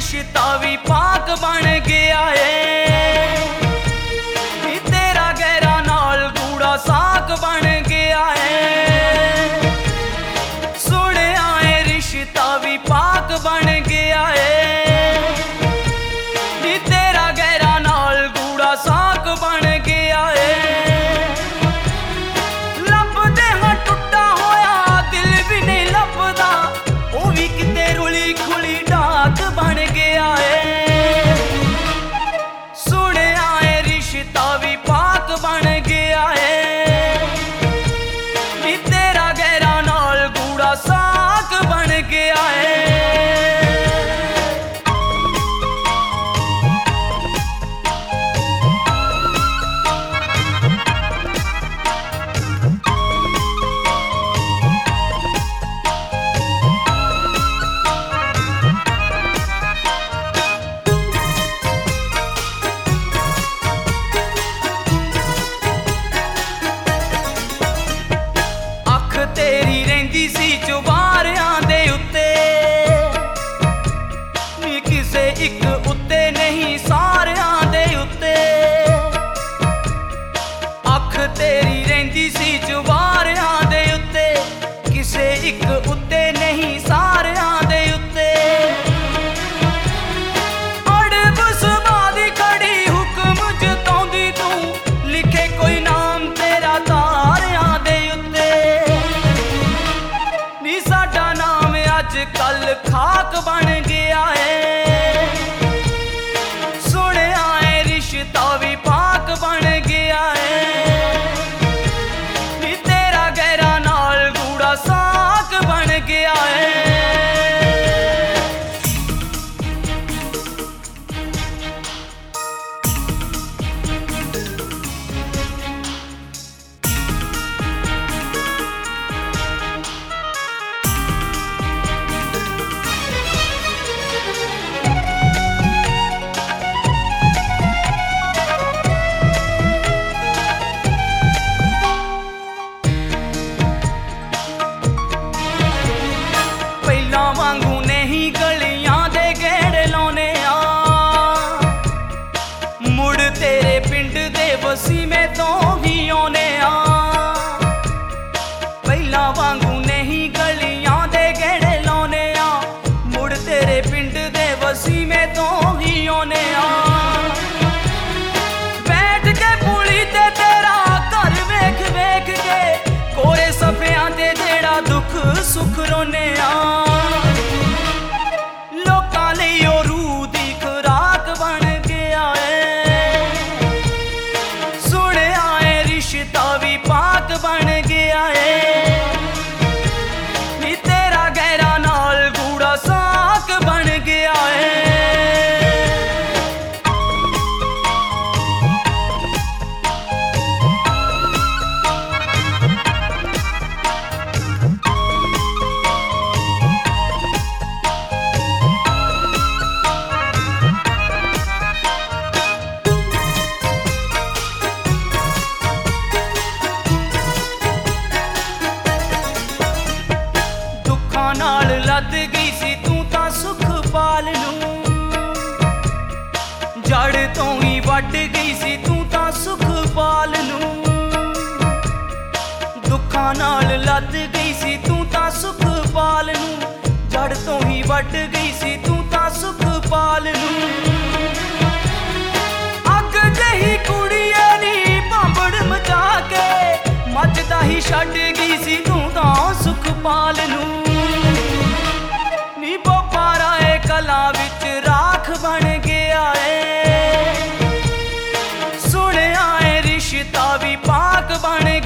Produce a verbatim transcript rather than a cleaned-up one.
रिश्ता भी पाक बन गया है, तेरा गहरा नाल गूढ़ा साक बन गया है। सुनिया है रिश्ता भी पाक बन गया है, तेरा गहरा नाल गूढ़ा साक बन गया है। लभदे हां टुटा होया दिल भी नहीं लभदा, ओ भी किते रुली खुली डाक बन गया है। सुनिया है रिश्ता भी पाक बन गया है, तेरा गहरा नाल गूढ़ा साक बन गया है। तेरी रहिंदी सी चुबारियां दे उत्ते, नी किसे इक उत्ते नहीं सारियां दे उत्ते। अख तेरी रहिंदी सी चुबारियां दे उत्ते, किसे इक उत्ते नहीं सारियां दे उत्ते। अड़ब सुभादी खड़ी हुक्म जताउंदी तू, लिखे कोई नाम तेरा तारियां दे उत्ते। नी साडा नाम अज कल खाक बन गया है, सुनिया है रिश्ता भी पाक बन गया है, नी तेरा गहरा नाल गूढ़ा साक बन गया है। वांगू नहीं गलियां दे गेड़े लाने आ, मुड़ तेरे पिंड दे वसीमे तो ही आने आ। पहला वांगू नहीं गलियां दे गेड़े लाने आ, मुड़ तेरे पिंड दे वसीमे तो ही आने आ। बैठ के पुली ते तेरा घर वेख वेख के, कोरे सफियां ते जेड़ा दुख सुख रोने आ। पाक बन गया है, नी तेरा गहरा नाल गूढ़ा साक बन गया है। नाल लद गई सी तू तां सुख पाल नूं, जड़ तो ही वट गई सी तू तां सुख पाल नूं। दुखां नाल लद गई सी तू तां सुख पाल नूं, जड़ तो ही वट गई सी तू तां सुख पाल नूं। अग जही कुड़िए नी भांबड़ मचा के, मचदा ही छड्ड गई सी तू तां सुख पाल नूं। नी बोपारा ए कला विच राख बन गया है, सुनिया है रिश्ता भी पाक बन